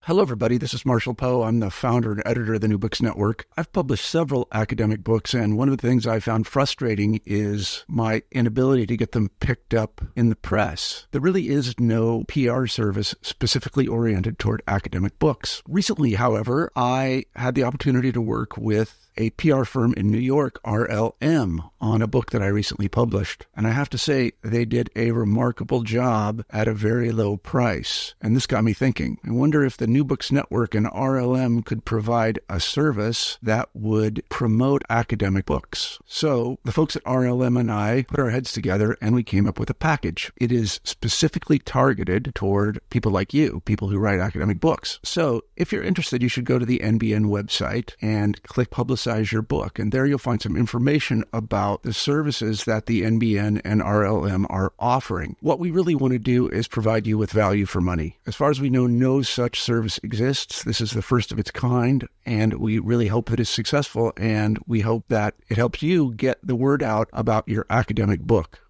Hello, everybody. This is Marshall Poe. I'm the founder and editor of the New Books Network. I've published several academic books, and one of the things I found frustrating is my inability to get them picked up in the press. There really is no PR service specifically oriented toward academic books. Recently, however, I had the opportunity to work with a PR firm in New York, RLM, on a book that I recently published. And I have to say, they did a remarkable job at a very low price. And this got me thinking. I wonder if the New Books Network and RLM could provide a service that would promote academic books. So the folks at RLM and I put our heads together and we came up with a package. It is specifically targeted toward people like you, people who write academic books. So if you're interested, you should go to the NBN website and click Publicize Your Book. And there you'll find some information about the services that the NBN and RLM are offering. What we really want to do is provide you with value for money. As far as we know, no such service exists. This is the first of its kind, and we really hope that it's successful, and we hope that it helps you get the word out about your academic book.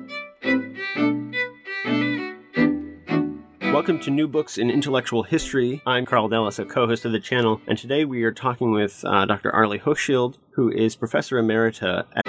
Welcome to New Books in Intellectual History. I'm Carl Dellis, a co-host of the channel, and today we are talking with Dr. Arlie Hochschild, who is Professor Emerita at...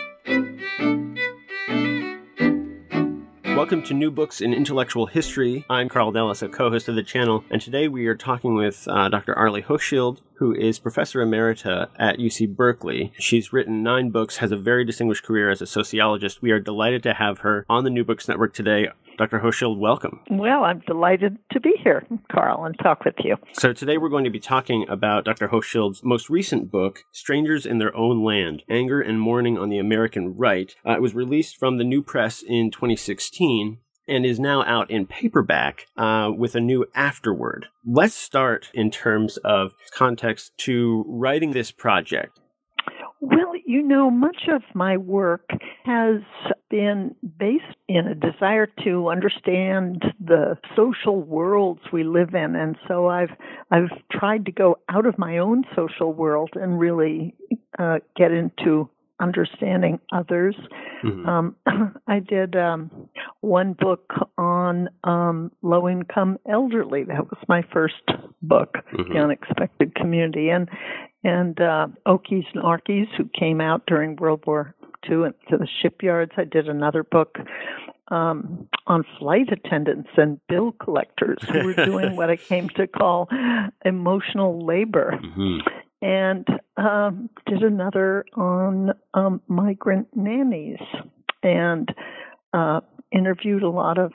Welcome to New Books in Intellectual History. I'm Carl Dellis, a co-host of the channel, and today we are talking with Dr. Arlie Hochschild, who is Professor Emerita at UC Berkeley. She's written 9 books, has a very distinguished career as a sociologist. We are delighted to have her on the New Books Network today. Dr. Hochschild, welcome. Well, I'm delighted to be here, Carl, and talk with you. So today we're going to be talking about Dr. Hochschild's most recent book, Strangers in Their Own Land, Anger and Mourning on the American Right. It was released from the New Press in 2016 and is now out in paperback with a new afterword. Let's start in terms of context to writing this project. Well, you know, much of my work has been based in a desire to understand the social worlds we live in. And so I've tried to go out of my own social world and really get into understanding others. Mm-hmm. I did one book on low-income elderly. That was my first book, mm-hmm. The Unexpected Community. And Okies and Arkies, who came out during World War II to the shipyards. I did another book on flight attendants and bill collectors who were doing what I came to call emotional labor. Mm-hmm. And did another on migrant nannies, and interviewed a lot of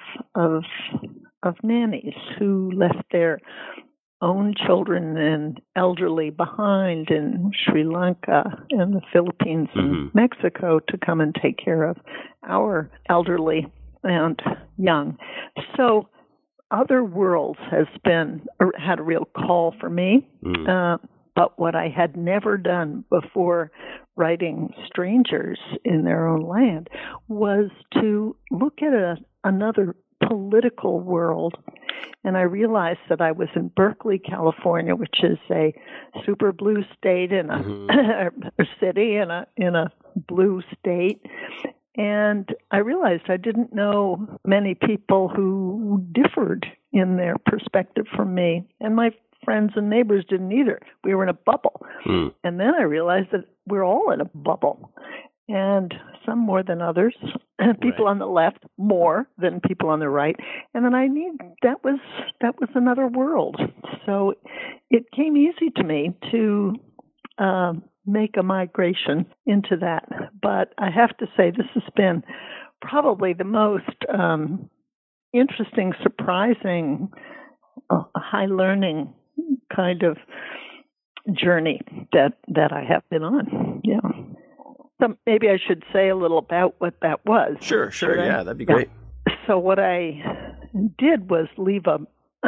nannies who left their own children and elderly behind in Sri Lanka and the Philippines and mm-hmm. Mexico to come and take care of our elderly and young. So Other Worlds had a real call for me. Mm. But what I had never done before writing Strangers in Their Own Land was to look at another political world. And I realized that I was in Berkeley, California, which is a super blue state in a, mm-hmm. a city in a blue state. And I realized I didn't know many people who differed in their perspective from me. And my friends and neighbors didn't either. We were in a bubble. Mm. And then I realized that we're all in a bubble. And some more than others. People right. on the left more than people on the right. And then that was another world. So it came easy to me to make a migration into that. But I have to say this has been probably the most interesting, surprising, high learning kind of journey that I have been on. Yeah. So maybe I should say a little about what that was. Sure. Yeah, that'd be great. So what I did was leave a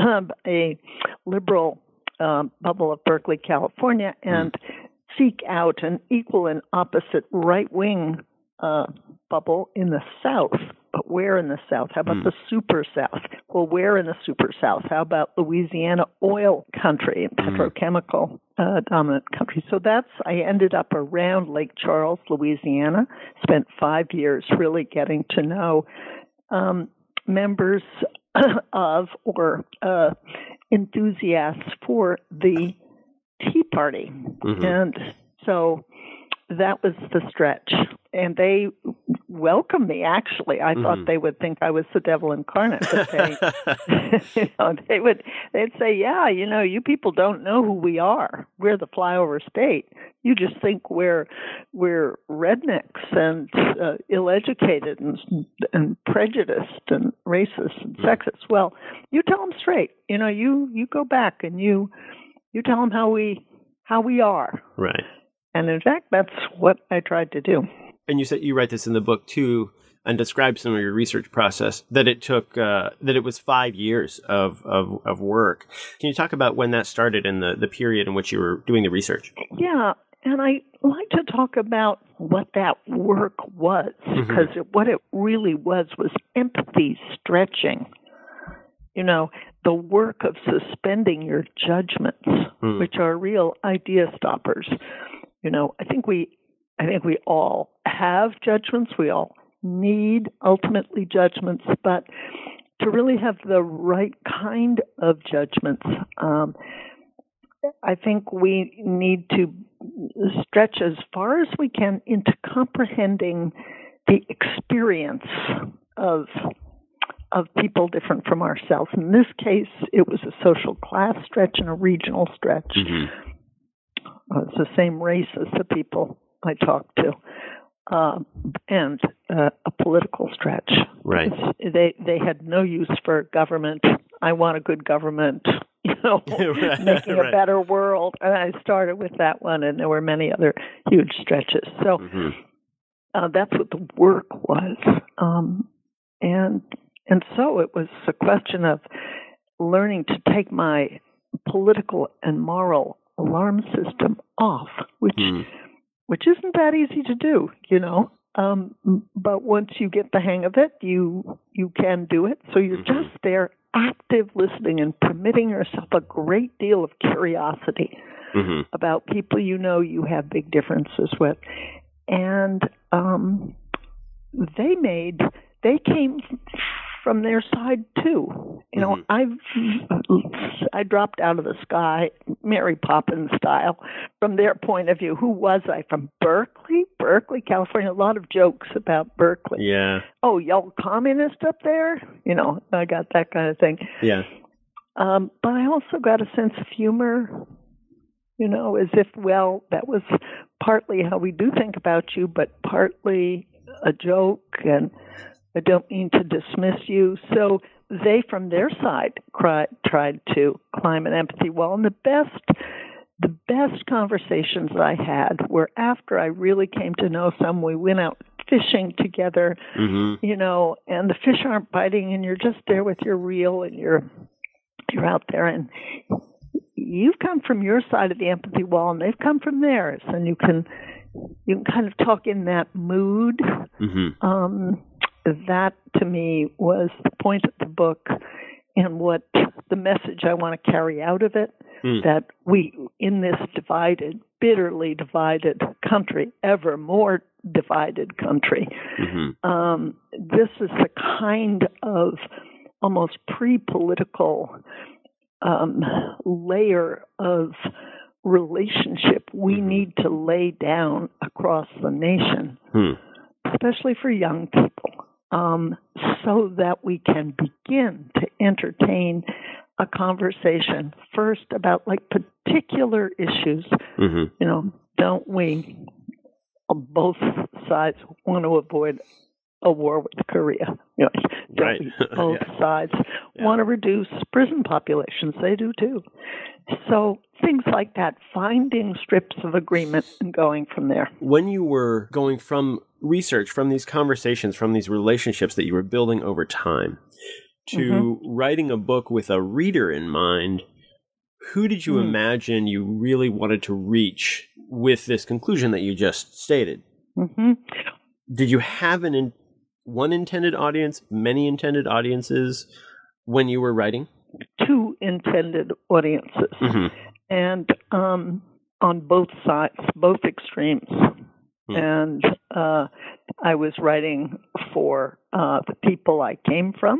liberal bubble of Berkeley, California, and seek out an equal and opposite right-wing bubble in the South. But where in the South? How about the Super South? Well, where in the Super South? How about Louisiana, oil country and petrochemical dominant country? So I ended up around Lake Charles, Louisiana, spent 5 years really getting to know members of or enthusiasts for the Tea Party. Mm-hmm. And so that was the stretch. And they welcomed me, actually. I thought they would think I was the devil incarnate. But they, they'd say, yeah, you people don't know who we are. We're the flyover state. You just think we're rednecks and ill-educated and prejudiced and racist and sexist. Well, you tell them straight. You go back and you tell them how we are. Right. And in fact, that's what I tried to do. And you said you write this in the book too, and describe some of your research process. That it took that it was 5 years of work. Can you talk about when that started and the period in which you were doing the research? Yeah, and I like to talk about what that work was, because what it really was empathy stretching. The work of suspending your judgments, which are real idea stoppers. I think we all have judgments. We all need ultimately judgments, but to really have the right kind of judgments, I think we need to stretch as far as we can into comprehending the experience of people different from ourselves. In this case, it was a social class stretch and a regional stretch. It's the same race as the people I talked to, and a political stretch. Right. They had no use for government. I want a good government, making a better world. And I started with that one, and there were many other huge stretches. So that's what the work was. And so it was a question of learning to take my political and moral alarm system off, which isn't that easy to do, but once you get the hang of it, you can do it. So you're just there, active listening and permitting yourself a great deal of curiosity about people you have big differences with. And they came from their side too. I dropped out of the sky, Mary Poppins style, from their point of view. Who was I? From Berkeley, California. A lot of jokes about Berkeley. Yeah. Oh, y'all communist up there? I got that kind of thing. Yeah. But I also got a sense of humor, as if, well, that was partly how we do think about you, but partly a joke, and I don't mean to dismiss you. So they, from their side, tried to climb an empathy wall. And the best conversations I had were after I really came to know some. We went out fishing together, and the fish aren't biting, and you're just there with your reel, and you're out there, and you've come from your side of the empathy wall, and they've come from theirs, and you can kind of talk in that mood. That, to me, was the point of the book and what the message I want to carry out of it, that we, in this bitterly divided country, ever more divided country, this is the kind of almost pre-political layer of relationship we need to lay down across the nation, especially for young people, so that we can begin to entertain a conversation first about particular issues. Don't we, on both sides, want to avoid a war with Korea? Right. Both sides want to reduce prison populations. They do too. So things like that, finding strips of agreement and going from there. When you were going from research, from these conversations, from these relationships that you were building over time, to writing a book with a reader in mind, who did you imagine you really wanted to reach with this conclusion that you just stated? Did you have one intended audience, many intended audiences when you were writing? Two intended audiences, and on both sides, both extremes. And I was writing for the people I came from,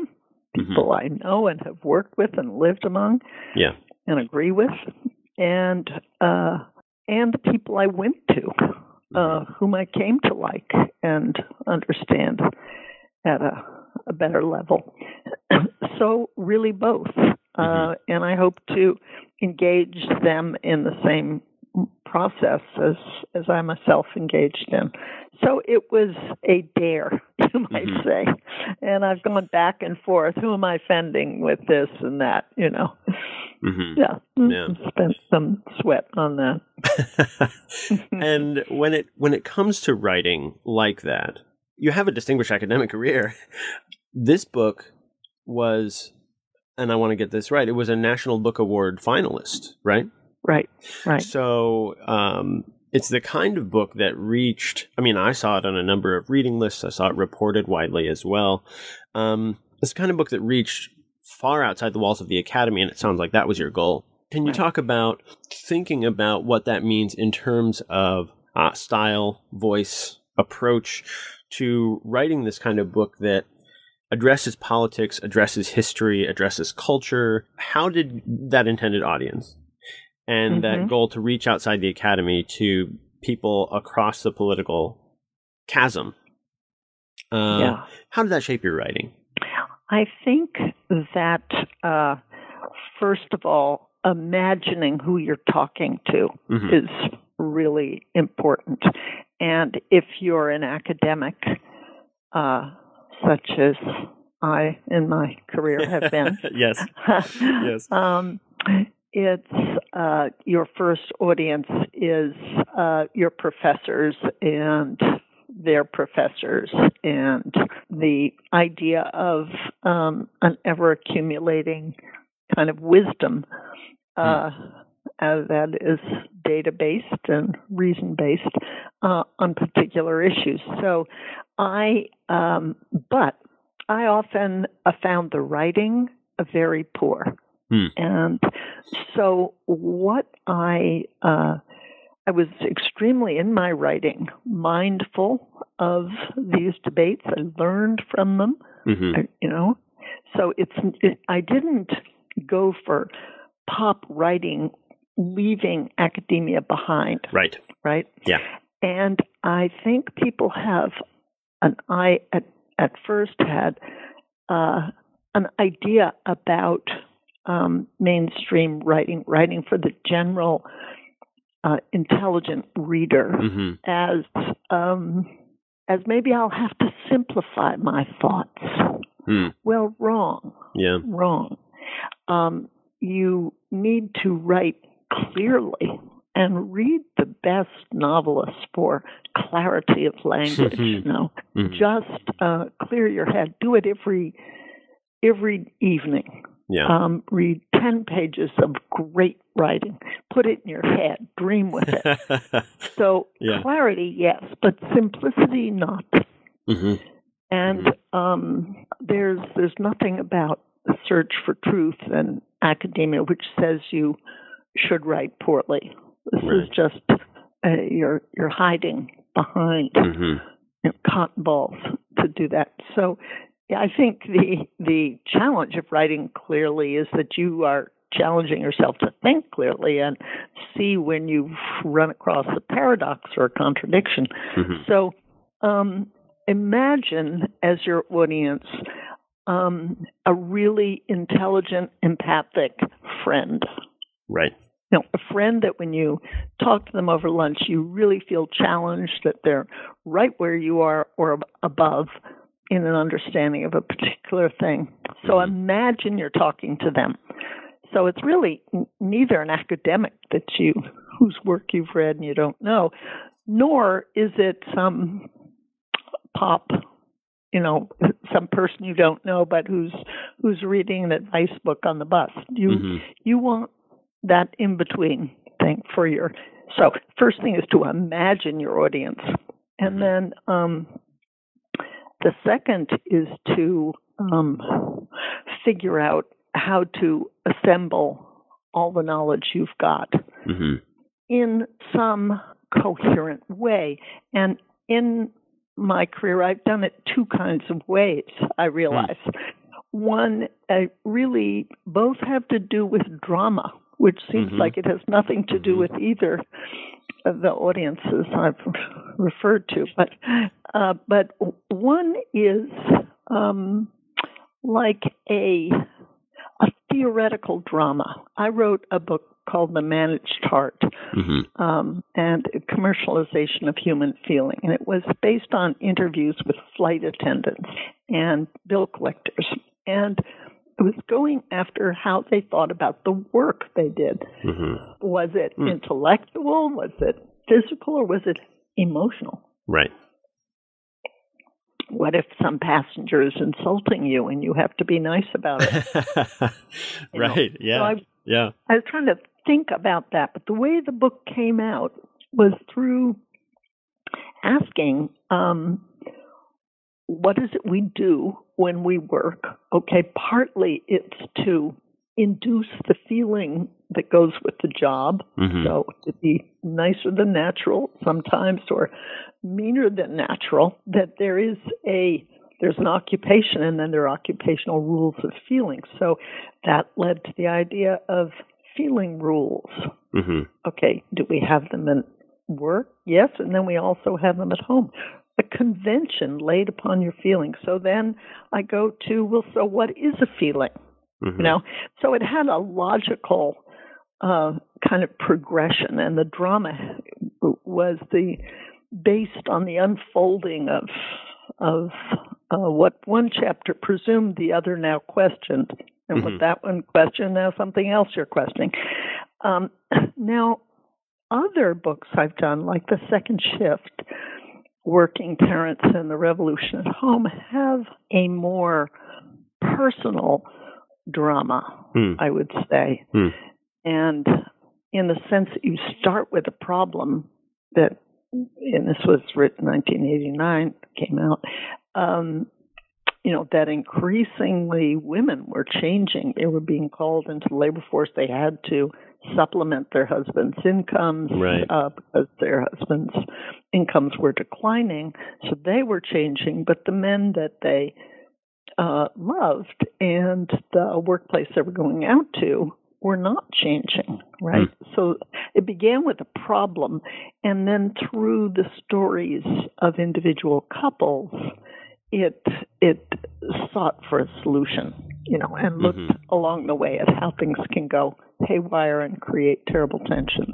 people I know and have worked with and lived among, and agree with, and the people I went to, whom I came to like and understand at a better level. So really both, and I hope to engage them in the same process as I myself engaged in. So it was a dare, you might say. And I've gone back and forth. Who am I offending with this and that, Yeah. Spent some sweat on that. And when it comes to writing like that, you have a distinguished academic career. This book was, and I want to get this right, it was a National Book Award finalist, right? Right. So it's the kind of book that reached, I saw it on a number of reading lists. I saw it reported widely as well. It's the kind of book that reached far outside the walls of the Academy, and it sounds like that was your goal. Can you talk about thinking about what that means in terms of style, voice, approach to writing this kind of book that addresses politics, addresses history, addresses culture? How did that intended audience and that goal to reach outside the Academy to people across the political chasm, how did that shape your writing? I think that, first of all, imagining who you're talking to is really important. And if you're an academic, such as I in my career have been, yes, it's your first audience is your professors and their professors, and the idea of an ever-accumulating kind of wisdom that is data-based and reason-based on particular issues. So but I often found the writing very poor. And so what I was extremely, in my writing, mindful of these debates. I learned from them, So I didn't go for pop writing, leaving academia behind. Right. Yeah. And I think people have at first had an idea about mainstream writing for the general intelligent reader as maybe I'll have to simplify my thoughts. Well, wrong. Yeah. Wrong. You need to write clearly and read the best novelists for clarity of language. Just clear your head. Do it every evening. Yeah. Read 10 pages of great writing. Put it in your head. Dream with it. So clarity, yes, but simplicity, not. And there's nothing about the search for truth in academia which says you should write poorly. This is just you're hiding behind cotton balls to do that. So I think the challenge of writing clearly is that you are challenging yourself to think clearly and see when you've run across a paradox or a contradiction. So imagine as your audience a really intelligent, empathic friend. Right. A friend that when you talk to them over lunch, you really feel challenged, that they're right where you are or above in an understanding of a particular thing. So imagine you're talking to them. So it's really neither an academic whose work you've read and you don't know, nor is it some pop, some person you don't know, but who's reading an advice book on the bus. You want that in-between thing for your... So first thing is to imagine your audience. And then the second is to figure out how to assemble all the knowledge you've got in some coherent way. And in my career, I've done it two kinds of ways, I realize. one, really both have to do with drama, which seems like it has nothing to do with either of the audiences I've referred to. But one is like a theoretical drama. I wrote a book called The Managed Heart, and commercialization of human feeling. And it was based on interviews with flight attendants and bill collectors. And it was going after how they thought about the work they did. Was it intellectual? Was it physical? Or was it emotional? Right. What if some passenger is insulting you and you have to be nice about it? Right. Yeah. So I was trying to think about that, but the way the book came out was through asking, what is it we do when we work? Okay, partly it's to induce the feeling that goes with the job. So to be nicer than natural sometimes, or meaner than natural, that there's an occupation, and then there are occupational rules of feeling. So that led to the idea of feeling rules. Okay, do we have them in work? Yes, and then we also have them at home. A convention laid upon your feelings. So then I go to, well, so what is a feeling? You know, so it had a logical kind of progression, and the drama was based on the unfolding of what one chapter presumed the other now questioned, and what that one questioned, now something else you're questioning. Now, other books I've done, like The Second Shift, Working Parents and the Revolution at Home, have a more personal drama, I would say. And in the sense that you start with a problem that, and this was written in 1989, came out, that increasingly women were changing. They were being called into the labor force. They had to supplement their husbands' incomes because their husbands' incomes were declining. So they were changing, but the men that they loved and the workplace they were going out to were not changing, right? So it began with a problem, and then through the stories of individual couples, it sought for a solution, and looked along the way at how things can go haywire and create terrible tensions.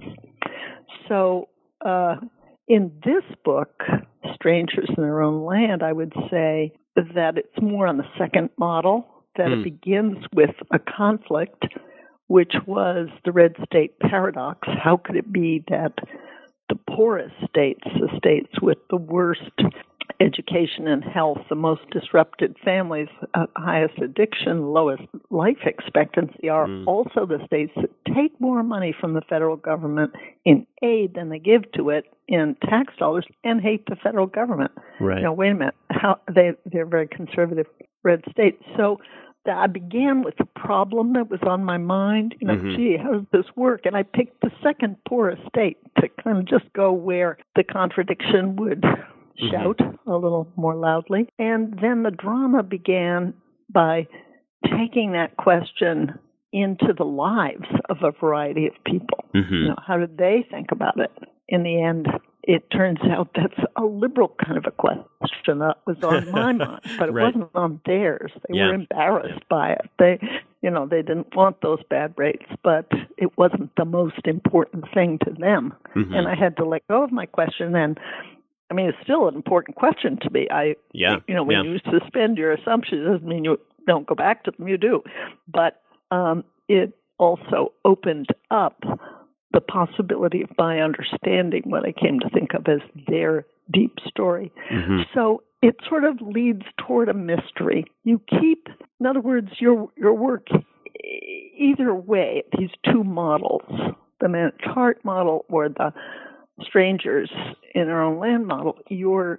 So in this book, Strangers in Their Own Land, I would say that it's more on the second model, that it begins with a conflict, which was the red state paradox. How could it be that the poorest states, the states with the worst education and health, the most disrupted families, highest addiction, lowest life expectancy, are also the states that take more money from the federal government in aid than they give to it in tax dollars, and hate the federal government. Right. Wait a minute. They're very conservative red states. So I began with a problem that was on my mind. Gee, how does this work? And I picked the second poorest state to kind of just go where the contradiction would shout a little more loudly. And then the drama began by taking that question into the lives of a variety of people. How did they think about it? In the end, it turns out that's a liberal kind of a question that was on my mind, but it wasn't on theirs. They were embarrassed by it. They didn't want those bad rates, but it wasn't the most important thing to them. And I had to let go of my question. And I mean, it's still an important question to me. When you suspend your assumptions, it doesn't mean you don't go back to them. You do, but it also opened up the possibility of my understanding what I came to think of as their deep story. So it sort of leads toward a mystery. You keep, in other words, your work, either way, these two models, the Managed Heart model or the Strangers in Their Own Land model, you're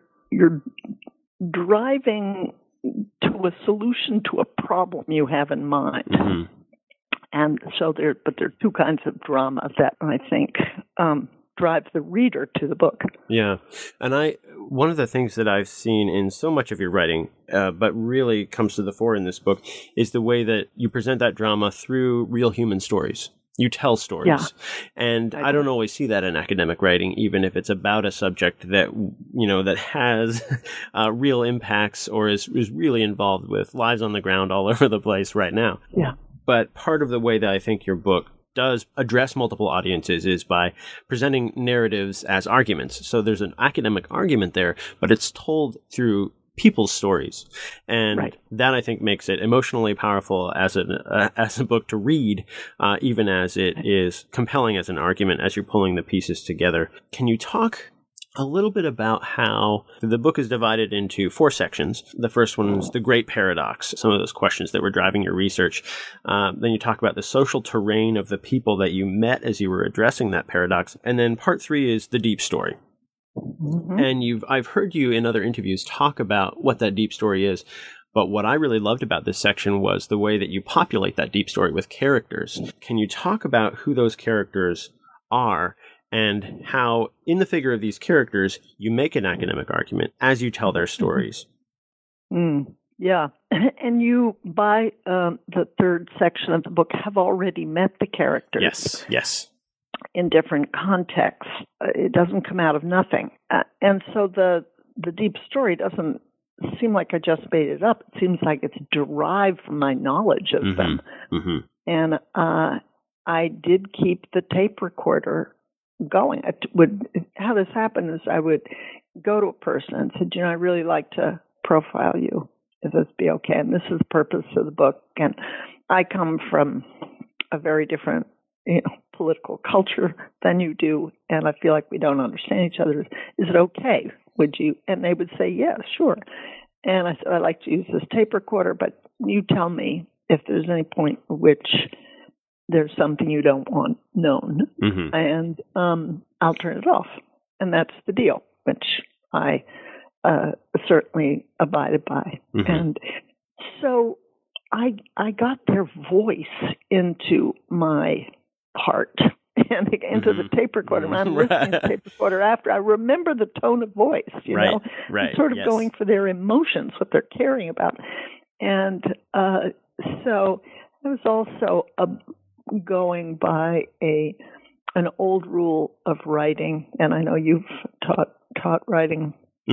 driving to a solution to a problem you have in mind. And so there are two kinds of drama that I think drive the reader to the book. Yeah. And one of the things that I've seen in so much of your writing, but really comes to the fore in this book, is the way that you present that drama through real human stories. You tell stories. Yeah. And I don't always see that in academic writing, even if it's about a subject that, that has real impacts or is really involved with lives on the ground all over the place right now. Yeah. But part of the way that I think your book does address multiple audiences is by presenting narratives as arguments. So there's an academic argument there, but it's told through people's stories. And that, I think, makes it emotionally powerful as a book to read, even as it is compelling as an argument as you're pulling the pieces together. Can you talk a little bit about how the book is divided into 4 sections? The first one is the Great Paradox, some of those questions that were driving your research. Then you talk about the social terrain of the people that you met as you were addressing that paradox. And then part 3 is the deep story. Mm-hmm. And I've heard you in other interviews talk about what that deep story is. But what I really loved about this section was the way that you populate that deep story with characters. Can you talk about who those characters are and how, in the figure of these characters, you make an academic argument as you tell their stories? Yeah. And you, by the third section of the book, have already met the characters. Yes. In different contexts. It doesn't come out of nothing. And so the deep story doesn't seem like I just made it up. It seems like it's derived from my knowledge of them. Mm-hmm. And I did keep the tape recorder going. How this happened is I would go to a person and say, I'd really like to profile you. If this be okay? And this is the purpose of the book. And I come from a very different political culture than you do, and I feel like we don't understand each other. Is it okay? Would you? And they would say, yeah, sure. And I said, I'd like to use this tape recorder, but you tell me if there's any point at which there's something you don't want known, and I'll turn it off. And that's the deal, which I certainly abided by. And so I got their voice into my heart and into the tape recorder. When I'm listening to the tape recorder after, I remember the tone of voice, you know, sort of going for their emotions, what they're caring about. And so I was also going by an old rule of writing, and I know you've taught writing.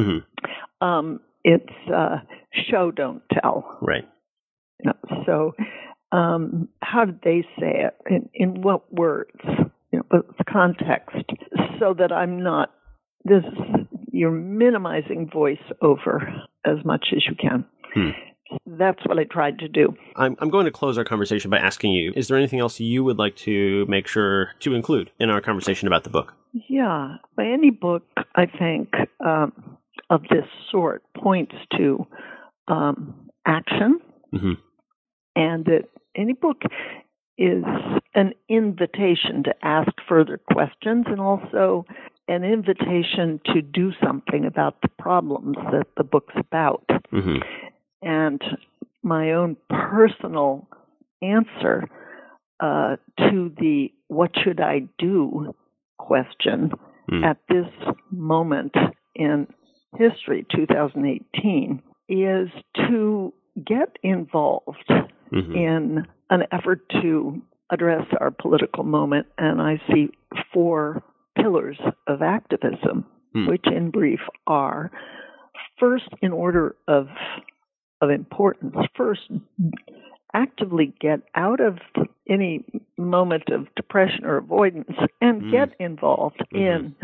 It's show, don't tell. Right. So how did they say it? In what words? What's the context? So that I'm not you're minimizing voiceover as much as you can. That's what I tried to do. I'm going to close our conversation by asking you, is there anything else you would like to make sure to include in our conversation about the book? Yeah. Any book, I think, of this sort points to action, and that any book is an invitation to ask further questions and also an invitation to do something about the problems that the book's about. And my own personal answer to the what should I do question at this moment in history, 2018, is to get involved in an effort to address our political moment. And I see 4 pillars of activism, which in brief are, first, in order of importance, first, actively get out of any moment of depression or avoidance and get involved in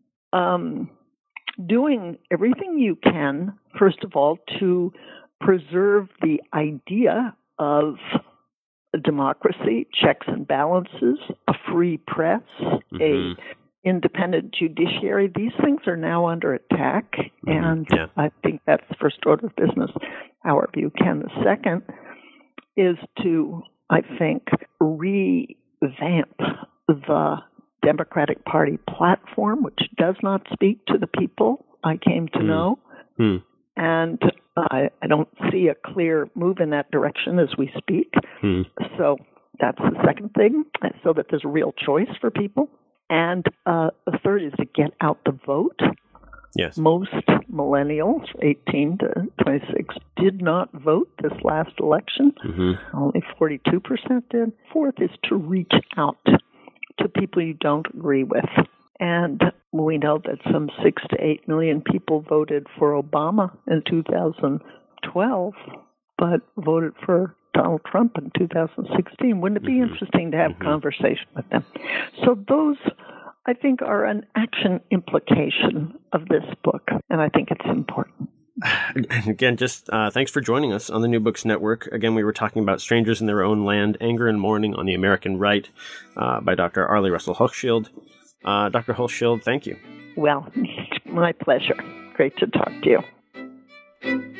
doing everything you can, first of all, to preserve the idea of democracy, checks and balances, a free press, a independent judiciary. These things are now under attack, and I think that's the first order of business, however you can. The second is to, I think, revamp the Democratic Party platform, which does not speak to the people I came to know. And I don't see a clear move in that direction as we speak. So that's the second thing, so that there's a real choice for people. And the third is to get out the vote. Yes. Most millennials, 18 to 26, did not vote this last election. Mm-hmm. Only 42% did. Fourth is to reach out to people you don't agree with. And we know that some 6 to 8 million people voted for Obama in 2012, but voted for Donald Trump in 2016. Wouldn't it be interesting to have conversation with them? So those, I think, are an action implication of this book, and I think it's important. Again, just thanks for joining us on the New Books Network. Again, we were talking about Strangers in Their Own Land, Anger and Mourning on the American Right by Dr. Arlie Russell Hochschild. Dr. Hochschild, thank you. Well, my pleasure. Great to talk to you.